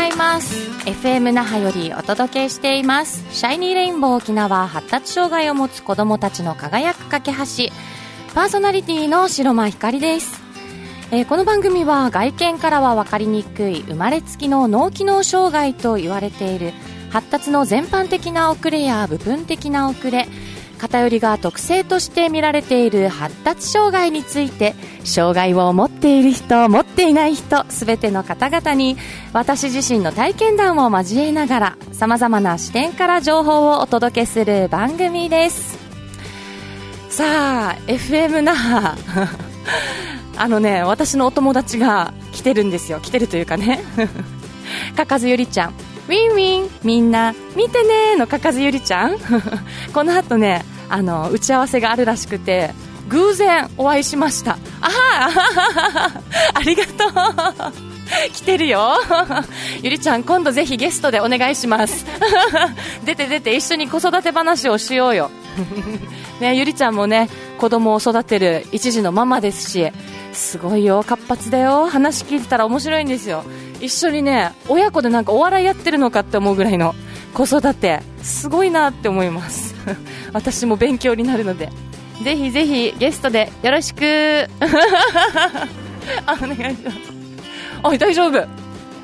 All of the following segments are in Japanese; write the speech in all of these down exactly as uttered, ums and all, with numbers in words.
ざいます。 エフエム 那覇よりお届けしていますシャイニーレインボー沖縄発達障害を持つ子どもたちの輝く架け橋、パーソナリティの白間ひかりです。えー、この番組は外見からは分かりにくい生まれつきの脳機能障害と言われている発達の全般的な遅れや部分的な遅れ、偏りが特性として見られている発達障害について、障害を持っている人、持っていない人、すべての方々に私自身の体験談を交えながら様々な視点から情報をお届けする番組です。さあ エフエム 那覇あのね、私のお友達が来てるんですよ。来てるというかねかかずゆりちゃん、ウィンウィンみんな見てねのかかずゆりちゃんこの後ね、あの打ち合わせがあるらしくて偶然お会いしました。あはありがとう来てるよゆりちゃん、今度ぜひゲストでお願いします出て出て、一緒に子育て話をしようよね、ゆりちゃんもね、子供を育てる一児のママですし、すごいよ、活発だよ。話聞いてたら面白いんですよ。一緒にね、親子でなんかお笑いやってるのかって思うぐらいの子育て、すごいなって思います私も勉強になるので、ぜひぜひゲストでよろしくあ、お願いします。あ、大丈夫、本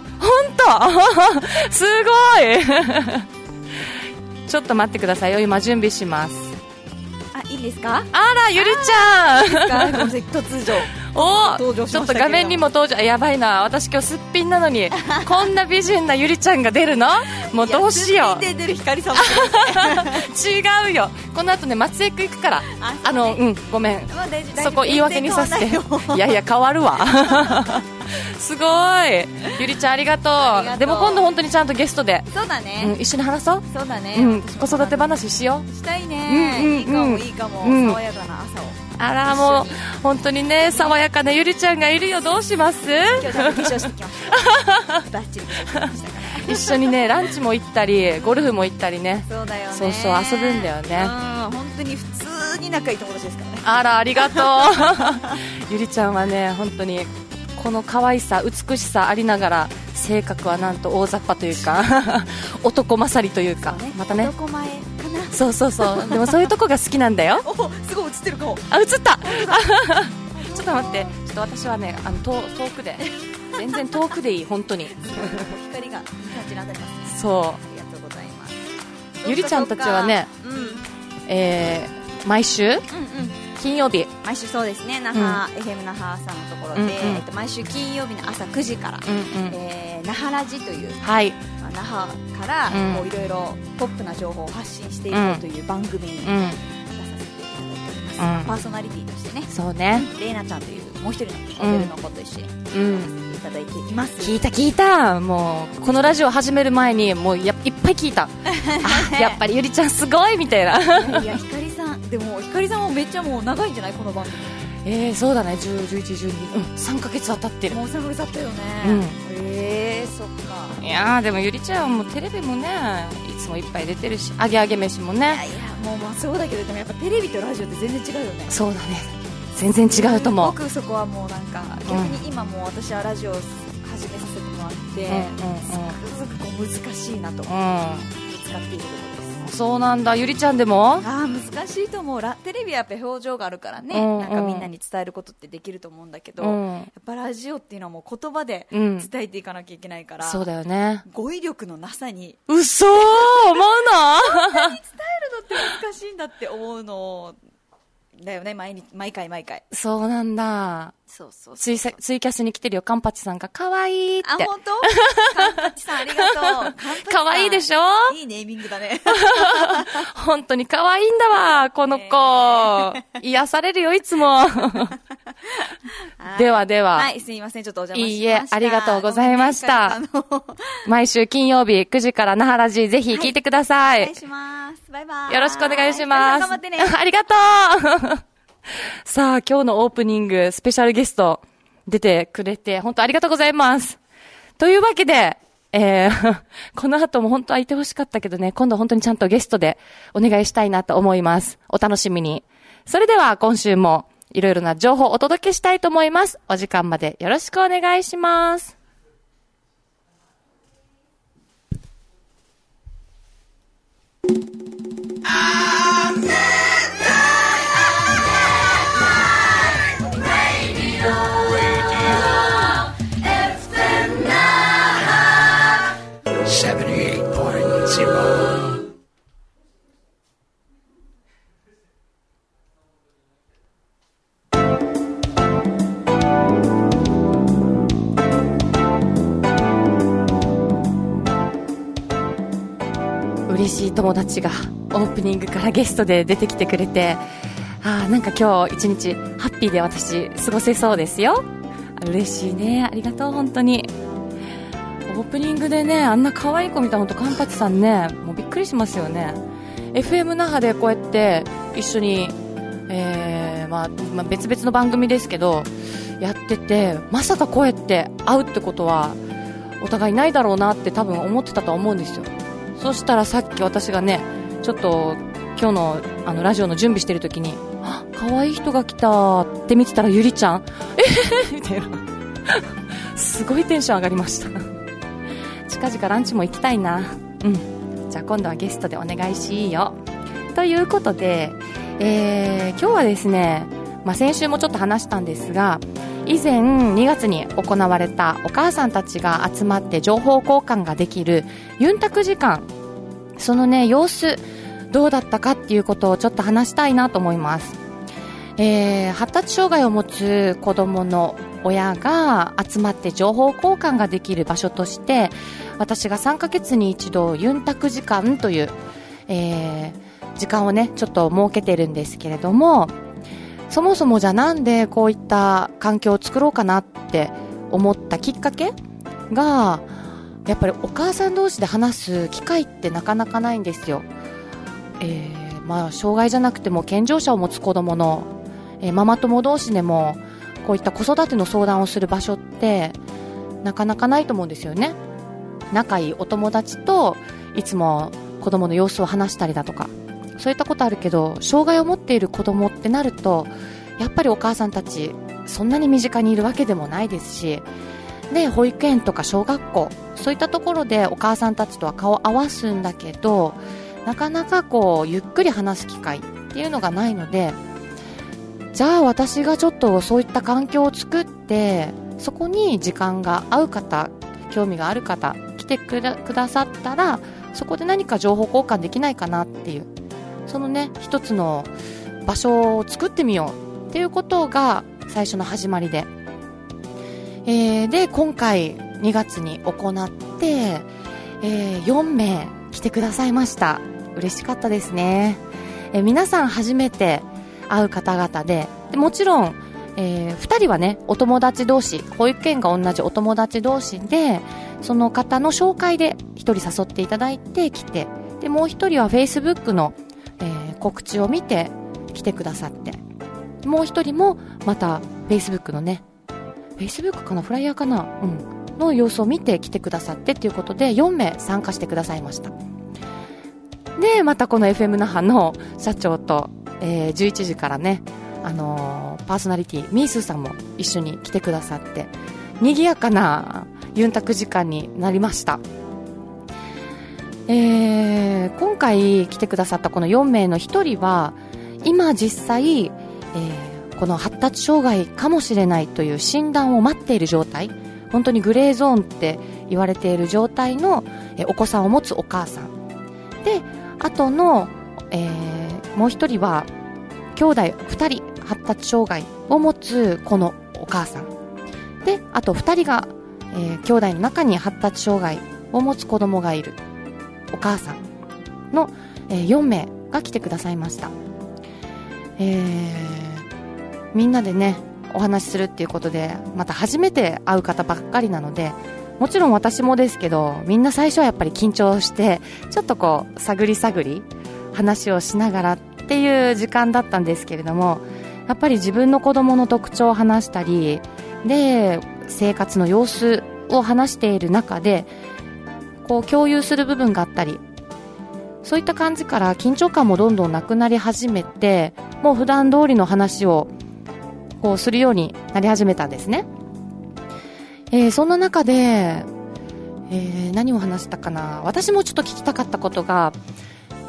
当すごいちょっと待ってくださいよ、今準備します。 あ、いいんですか？ あら、ゆりちゃん突如おちょっと画面にも登場。やばいな、私今日すっぴんなのにこんな美人なゆりちゃんが出るの？もうどうしよう。 すっぴんで出るひかりさんも違うよ、この後ね、松江区行くから。 あ, あの、うん、ごめん、まあ、そこ言い訳にさせて。いやいや変わるわすごい、ゆりちゃんありがとう。 とう。 でも今度本当にちゃんとゲストで、 そうだね、 うん、一緒に話そう。 そうだね、 うん、子育て話しよう。 したいね、うんうんうん、いいかもいいかも、うん、爽やかな朝を。 あら、もう本当にね、爽やかなゆりちゃんがいるよ。どうします？ 今日ちゃんと化粧してきましたバッチリ化粧してきましたから一緒にね、ランチも行ったりゴルフも行ったりね。 そうだよね、 そうそう、遊ぶんだよね。 うん、本当に普通に仲いい友達ですからね。 あら、ありがとうゆりちゃんはね、本当にこの可愛さ美しさありながら、性格はなんと大雑把というか男勝りというか、 ね、 またね、 男前かな。 そうそうそうでもそういうとこが好きなんだよお、すごい映ってる顔。 あ、映ったちょっと待って、ちょっと私はね、あの 遠, 遠くで全然遠くでいい本当に光がいい感じに当たりますね。 そう、 ありがとうございます。 ゆりちゃんたちはね、 うん、 えー、毎週、うんうん、金曜日、 毎週そうですね、那覇、うん、エフエム 那覇さんのところで、うんうん、えっと、毎週金曜日の朝くじから、うんうん、えー、那覇ラジという、 はい、 まあ、那覇からこういろいろポップな情報を発信していこうという番組に出させていただいております、うん、パーソナリティとしてね、 そうね、 レイナちゃんというもう一人のモデルの子と一緒にやらせていただいています、うん、 聞いた聞いた、もうこのラジオ始める前にもうやいっぱい聞いたあ、やっぱりゆりちゃんすごいみたいな。 いや、ひかりさん、でもひかりさんもめっちゃもう長いんじゃない、この番組。 えー、そうだね、じゅう、じゅういち、じゅうに、うん、さんかげつは経ってる。 もうさんかげつ経ったよね、 うん、 えー、そっか。 いやー、でもゆりちゃんはもうテレビもね、いつもいっぱい出てるし、あげあげ飯もね。 いやいや、もうまあそうだけど、でもやっぱテレビとラジオって全然違うよね。 そうだね、全然違うと思う。 僕そこはもうなんか逆に今もう私はラジオを始めさせてもらって、うんうんうん、すごくこう難しいなと、うん、使っているところです。 そうなんだ、ゆりちゃんでもあ難しいと思う。ラテレビはやっぱ表情があるからね、うんうん、なんかみんなに伝えることってできると思うんだけど、うん、やっぱラジオっていうのはもう言葉で伝えていかなきゃいけないから、うん、 そうだよね、 語彙力のなさに嘘思うのこんなに伝えるのって難しいんだって思うのだよね、毎日毎回毎回。 そうなんだ。 そうそうそうそう、 ツイ、ツイキャスに来てるよ、カンパチさんが可愛いって。 あ、本当？カンパチさんありがとう。 可愛いでしょ？ いいネーミングだね。 本当に可愛いんだわ、この子。癒されるよ、いつも。ではでは。 はい、すいません、ちょっとお邪魔しました。 いいえ、ありがとうございました。毎週金曜日くじから那覇ラジ、ぜひ聞いてください。 はい、お願いします。バイバイ。 よろしくお願いします。 頑張ってね。 ありがとう。さあ、今日のオープニング、スペシャルゲスト出てくれて、本当ありがとうございます。というわけで、えー、この後も本当はいてほしかったけどね、今度本当にちゃんとゲストでお願いしたいなと思います。お楽しみに。それでは今週もいろいろな情報をお届けしたいと思います。お時間までよろしくお願いします。 嬉しい友達がオープニングからゲストで出てきてくれて、あーなんか今日一日ハッピーで私過ごせそうですよ。嬉しいね、ありがとう。本当にオープニングでね、あんな可愛い子見たのとカンパチさんね、もうびっくりしますよね。 エフエム 那覇でこうやって一緒に、えーまあまあ、別々の番組ですけどやってて、まさかこうやって会うってことはお互いないだろうなって多分思ってたと思うんですよ。そしたらさっき私がね、ちょっと今日のあのラジオの準備してる時に、あ、可愛い人が来たって見てたらゆりちゃん、えへへみたいなすごいテンション上がりました近々ランチも行きたいな。うん、じゃあ今度はゲストでお願いしようということで、えー、今日はですね、まあ、先週もちょっと話したんですが、以前にがつに行われたお母さんたちが集まって情報交換ができるユンタク時間、そのね様子どうだったかっていうことをちょっと話したいなと思います。えー、発達障害を持つ子どもの親が集まって情報交換ができる場所として、私がさんかげつに一度ユンタク時間という、えー、時間をねちょっと設けてるんですけれども、そもそもじゃあなんでこういった環境を作ろうかなって思ったきっかけが、やっぱりお母さん同士で話す機会ってなかなかないんですよ。えーまあ、障害じゃなくても健常者を持つ子どもの、えー、ママ友同士でもこういった子育ての相談をする場所ってなかなかないと思うんですよね。仲いいお友達といつも子どもの様子を話したりだとか、そういったことあるけど、障害を持っている子どもってなるとやっぱりお母さんたちそんなに身近にいるわけでもないですし、で保育園とか小学校、そういったところでお母さんたちとは顔を合わすんだけど、なかなかこうゆっくり話す機会っていうのがないので、じゃあ私がちょっとそういった環境を作って、そこに時間が合う方、興味がある方来てくだ、くださったら、そこで何か情報交換できないかなっていう、そのね一つの場所を作ってみようっていうことが最初の始まりで、えー、で今回にがつに行って、えー、よんめい来てくださいました。嬉しかったですね。えー、皆さん初めて会う方々 で, でもちろん、えー、ふたりはねお友達同士、保育園が同じお友達同士で、その方の紹介でひとり誘っていただいて来て、でもうひとりは Facebook の、えー、告知を見て来てくださって、もうひとりもまた Facebook のね Facebook かなフライヤーかな、うん、の様子を見て来てくださってということでよんめい参加してくださいました。でまたこの エフエム 那覇の社長と、えー、じゅういちじからね、あのー、パーソナリティミースーさんも一緒に来てくださって、賑やかなユンタク時間になりました。えー、今回来てくださったこのよんめいのひとりは今実際、えー、この発達障害かもしれないという診断を待っている状態、本当にグレーゾーンって言われている状態の、えー、お子さんを持つお母さんで、あとの、えー、もう一人は兄弟ふたり発達障害を持つこのお母さんで、あとふたりが、えー、兄弟の中に発達障害を持つ子供がいるお母さんの、えー、よんめいが来てくださいました。えー、みんなでねお話しするっていうことで、また初めて会う方ばっかりなので、もちろん私もですけど、みんな最初はやっぱり緊張してちょっとこう探り探り話をしながらっていう時間だったんですけれども、やっぱり自分の子供の特徴を話したりで、生活の様子を話している中でこう共有する部分があったり、そういった感じから緊張感もどんどんなくなり始めて、もう普段通りの話をこうするようになり始めたんですね。えー、そんな中で、えー、何を話したかな。私もちょっと聞きたかったことが、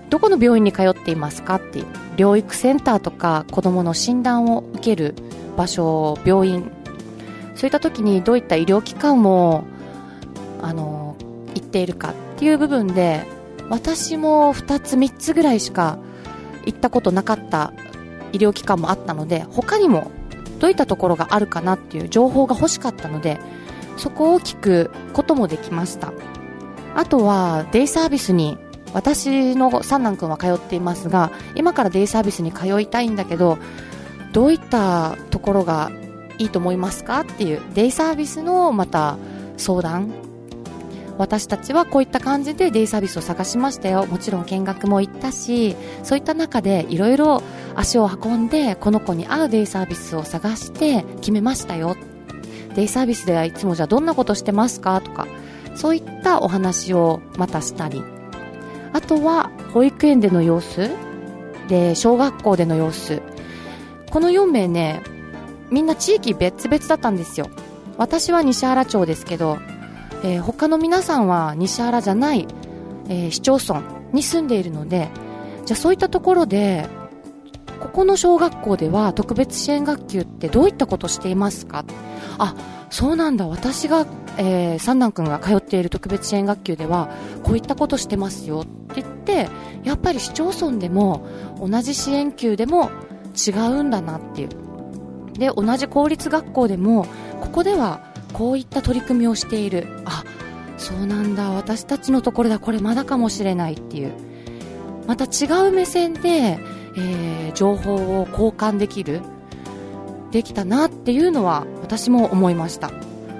どこの病院に通っていますかっていう、療育センターとか子どもの診断を受ける場所、病院、そういった時にどういった医療機関をあの行っているかっていう部分で、私もふたつみっつぐらいしか行ったことなかった医療機関もあったので、他にもどういったところがあるかなっていう情報が欲しかったので、そこを聞くこともできました。あとはデイサービスに、私の三男くんは通っていますが、今からデイサービスに通いたいんだけど、どういったところがいいと思いますかっていうデイサービスのまた相談、私たちはこういった感じでデイサービスを探しましたよ、もちろん見学も行ったし、そういった中でいろいろ足を運んでこの子に合うデイサービスを探して決めましたよ、デイサービスではいつもじゃあどんなことしてますかとか、そういったお話をまたしたり、あとは保育園での様子で、小学校での様子、このよん名ね、みんな地域別々だったんですよ。私は西原町ですけど、えー、他の皆さんは西原じゃない、えー、市町村に住んでいるので、じゃあそういったところでここの小学校では特別支援学級ってどういったことしていますか。あ、そうなんだ、私が、えー、三男くんが通っている特別支援学級ではこういったことしてますよって言って、やっぱり市町村でも同じ支援級でも違うんだなっていう。で、同じ公立学校でもここではこういった取り組みをしている、あ、そうなんだ、私たちのところではこれまだかもしれないっていう、また違う目線で、えー、情報を交換できるできたなっていうのは私も思いました。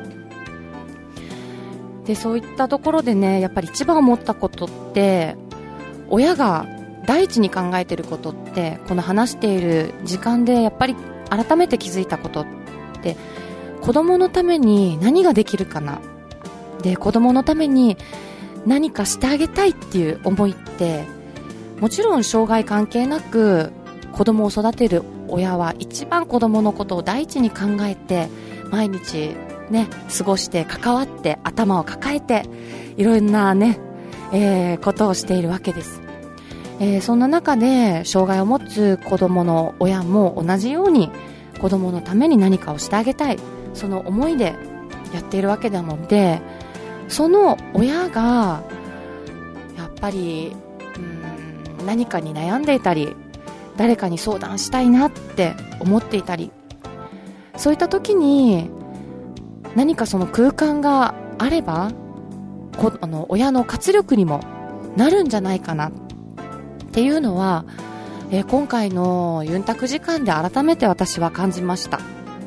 で、そういったところでね、やっぱり一番思ったことって、親が第一に考えていることって、この話している時間でやっぱり改めて気づいたことって、子供のために何ができるかな、で、子供のために何かしてあげたいっていう思いって、もちろん障害関係なく子供を育てる親は一番子供のことを第一に考えて、毎日ね、過ごして関わって頭を抱えていろんなね、えー、ことをしているわけです。えー、そんな中で障害を持つ子供の親も同じように子供のために何かをしてあげたい、その思いでやっているわけなので、その親がやっぱりうーん何かに悩んでいたり、誰かに相談したいなって思っていたり、そういった時に何かその空間があれば、こあの親の活力にもなるんじゃないかなっていうのは、えー、今回のユンタク時間で改めて私は感じました。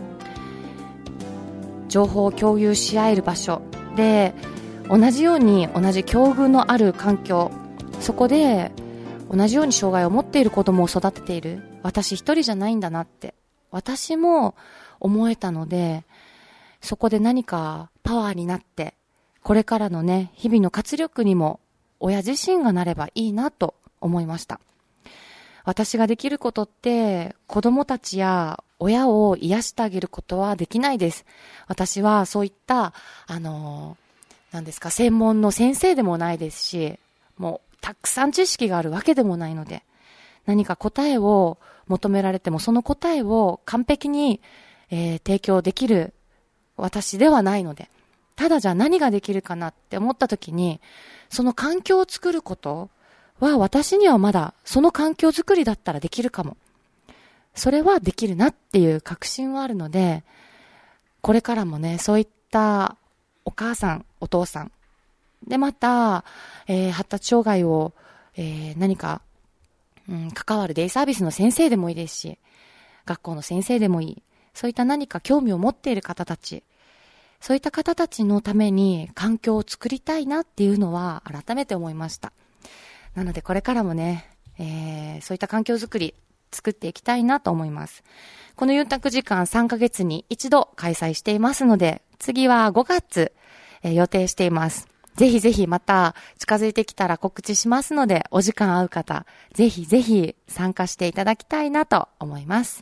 情報を共有し合える場所で、同じように同じ境遇のある環境、そこで同じように障害を持っている子供を育てている私一人じゃないんだなって私も思えたので、そこで何かパワーになって、これからのね、日々の活力にも親自身がなればいいなと思いました。私ができることって、子供たちや親を癒してあげることはできないです。私はそういった、あの、何ですか、専門の先生でもないですし、もうたくさん知識があるわけでもないので、何か答えを求められても、その答えを完璧に、えー、提供できる私ではないので、ただじゃあ何ができるかなって思った時に、その環境を作ることは私にはまだその環境づくりだったらできるかも。それはできるなっていう確信はあるので、これからもね、そういったお母さん、お父さん、でまた、えー、発達障害を、えー、何か、うん、関わるデイサービスの先生でもいいですし、学校の先生でもいい。そういった何か興味を持っている方たち、そういった方たちのために環境を作りたいなっていうのは改めて思いました。なのでこれからもね、えー、そういった環境づくり作っていきたいなと思います。このユンタク時間さんかげつに一度開催していますので、次はごがつ、えー、予定しています。ぜひぜひまた近づいてきたら告知しますので、お時間合う方、ぜひぜひ参加していただきたいなと思います。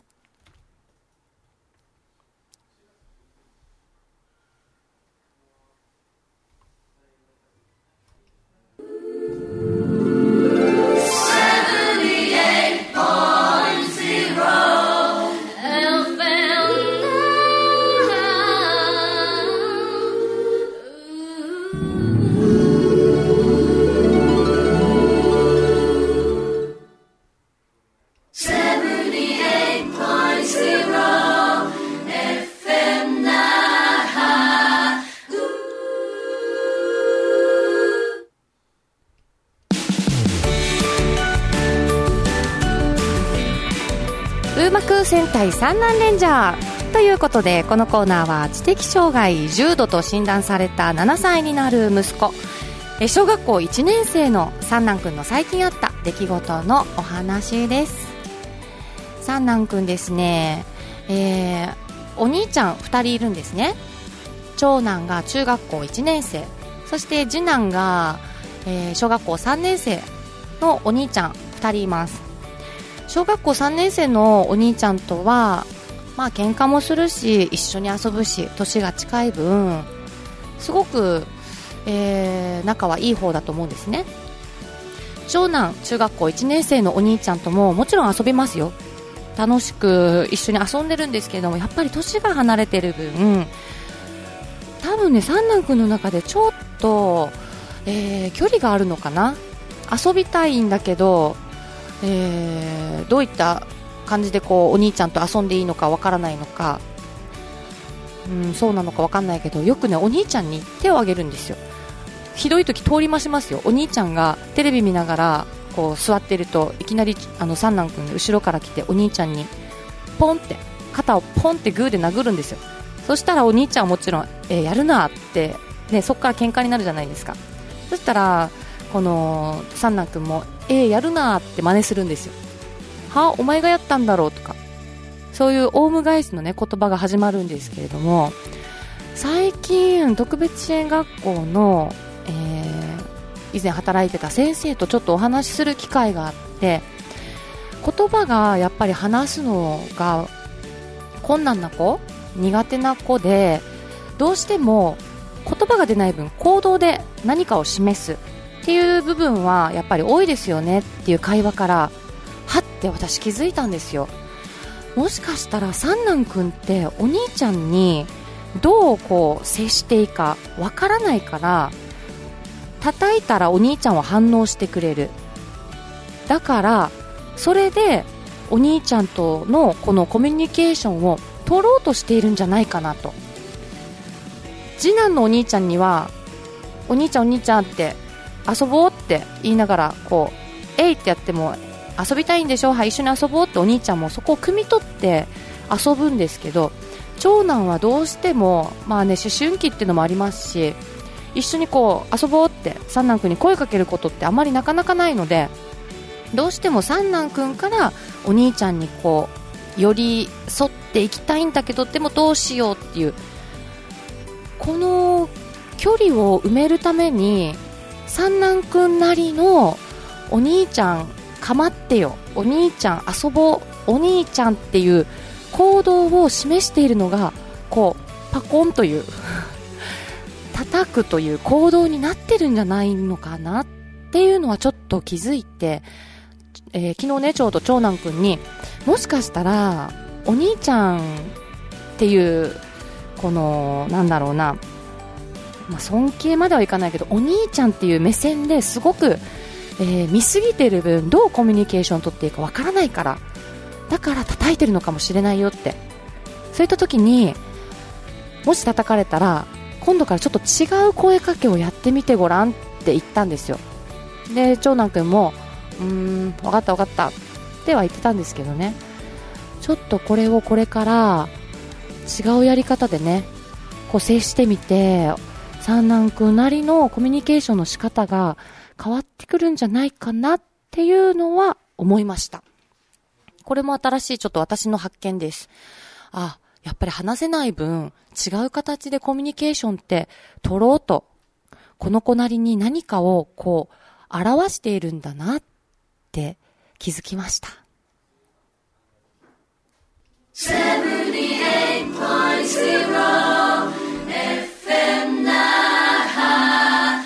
ウーマク戦隊三男レンジャーということで、このコーナーは知的障害重度と診断されたななさいになる息子、小学校いちねん生の三男くんの最近あった出来事のお話です。三男くんですね、えー、お兄ちゃんふたりいるんですね。長男が中学校いちねん生、そして次男が、えー、小学校さんねん生のお兄ちゃんふたりいます。小学校さんねん生のお兄ちゃんとはまあ喧嘩もするし一緒に遊ぶし、年が近い分すごく、えー、仲はいい方だと思うんですね。長男中学校いちねん生のお兄ちゃんとももちろん遊びますよ。楽しく一緒に遊んでるんですけれども、やっぱり年が離れてる分、多分ね三男くんの中でちょっと、えー、距離があるのかな。遊びたいんだけど、えー、どういった感じでこうお兄ちゃんと遊んでいいのかわからないのか、うん、そうなのかわかんないけど、よくねお兄ちゃんに手を挙げるんですよ。ひどい時通りましますよ。お兄ちゃんがテレビ見ながらこう座ってると、いきなりあの三男くん後ろから来てお兄ちゃんにポンって肩をポンってグーで殴るんですよ。そしたらお兄ちゃんはもちろん、えー、やるなって、ね、そこから喧嘩になるじゃないですか。そしたらこの三男くんもえー、やるなって真似するんですよ。はお前がやったんだろうとか、そういうオウム返しの、ね、言葉が始まるんですけれども、最近特別支援学校の、えー、以前働いてた先生とちょっとお話しする機会があって、言葉がやっぱり話すのが困難な子、苦手な子で、どうしても言葉が出ない分行動で何かを示すっていう部分はやっぱり多いですよねっていう会話からはって私気づいたんですよ。もしかしたら三男くんってお兄ちゃんにどうこう接していいかわからないから、叩いたらお兄ちゃんは反応してくれる。だからそれでお兄ちゃんとのこのコミュニケーションを取ろうとしているんじゃないかなと。次男のお兄ちゃんにはお兄ちゃんお兄ちゃんって遊ぼうって言いながらこうえいってやっても遊びたいんでしょ、はい一緒に遊ぼうってお兄ちゃんもそこを汲み取って遊ぶんですけど、長男はどうしてもまあね思春期っていうのもありますし、一緒にこう遊ぼうって三男くんに声かけることってあまりなかなかないので、どうしても三男くんからお兄ちゃんにこう寄り添っていきたいんだけど、でもどうしようっていうこの距離を埋めるために、三男くんなりのお兄ちゃん構ってよ、お兄ちゃん遊ぼう、お兄ちゃんっていう行動を示しているのがこうパコンという叩くという行動になってるんじゃないのかなっていうのはちょっと気づいて、えー、昨日ねちょうど長男くんに、もしかしたらお兄ちゃんっていうこのなんだろうな、まあ、尊敬まではいかないけどお兄ちゃんっていう目線ですごく、えー、見すぎてる分どうコミュニケーションを取っていいかわからないから、だから叩いてるのかもしれないよって、そういった時にもし叩かれたら今度からちょっと違う声かけをやってみてごらんって言ったんですよ。で長男くんもうーん分かった分かったっては言ってたんですけどね、ちょっとこれをこれから違うやり方でねこう接してみて、三男くんなりのコミュニケーションの仕方が変わってくるんじゃないかなっていうのは思いました。これも新しいちょっと私の発見です。あ、やっぱり話せない分違う形でコミュニケーションって取ろうと、この子なりに何かをこう表しているんだなって気づきました。セブンティエイトポイントゼロ エフエム 那覇。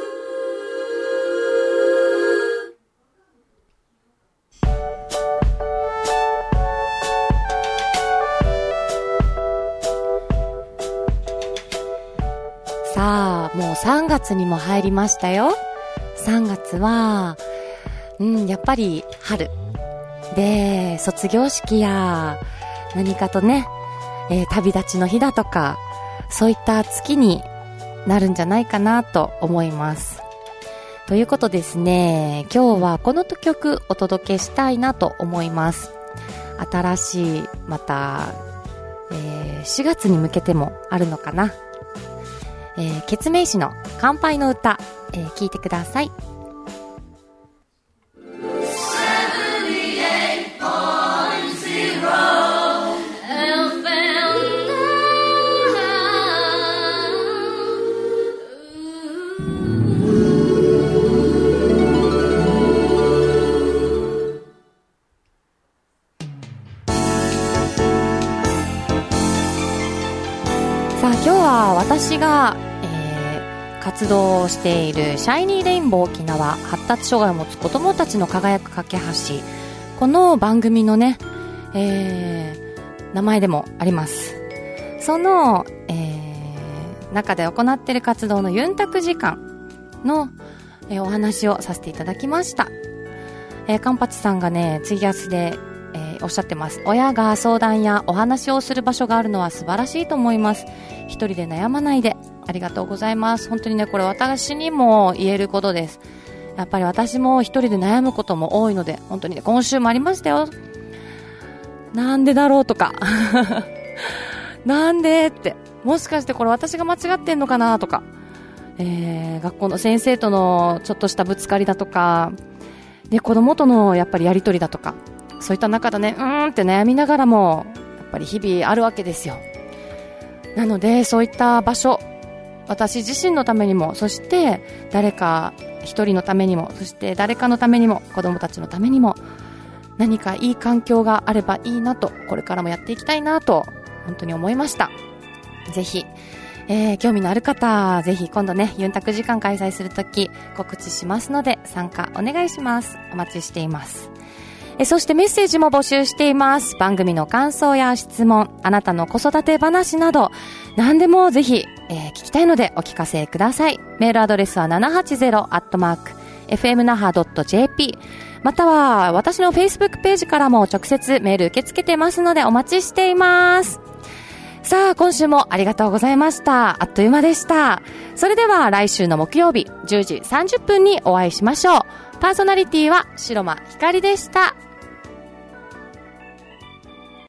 さあもうさんがつにも入りましたよ。さんがつはうんやっぱり春で、卒業式や何かとね、えー、旅立ちの日だとかそういった月になるんじゃないかなと思います。ということですね、今日はこの曲お届けしたいなと思います。 新しいまた、えー、しがつに向けてもあるのかな、えー、ケツメイシの乾杯の歌、えー、聞いてください。今日は私が、えー、活動しているシャイニーレインボー沖縄発達障害を持つ子どもたちの輝く架け橋、この番組のね、えー、名前でもあります。その、えー、中で行っている活動のユンタク時間の、えー、お話をさせていただきました。えー、カンパチさんがねツイキャスでえー、おっしゃってます。親が相談やお話をする場所があるのは素晴らしいと思います。一人で悩まないで。ありがとうございます。本当にね、これ私にも言えることです。やっぱり私も一人で悩むことも多いので、本当にね、今週もありましたよ。なんでだろうとかなんでって、もしかしてこれ私が間違ってんのかなとか、えー、学校の先生とのちょっとしたぶつかりだとかで、子供とのやっぱりやりとりだとか、そういった中でね、うーんって悩みながらもやっぱり日々あるわけですよ。なのでそういった場所、私自身のためにも、そして誰か一人のためにも、そして誰かのためにも、子供たちのためにも、何かいい環境があればいいなと、これからもやっていきたいなと本当に思いました。ぜひ、えー、興味のある方、ぜひ今度ね、ユンタク時間開催するとき告知しますので参加お願いします。お待ちしています。えそしてメッセージも募集しています。番組の感想や質問、あなたの子育て話など何でもぜひ、えー、聞きたいのでお聞かせください。メールアドレスは ななはちゼロ アットマーク エフエム 那覇 ドット ジェーピー、 または私の Facebook ページからも直接メール受け付けてますのでお待ちしています。さあ、今週もありがとうございました。あっという間でした。それでは来週の木曜日じゅうじさんじゅっぷんにお会いしましょう。パーソナリティは白間ひかりでした。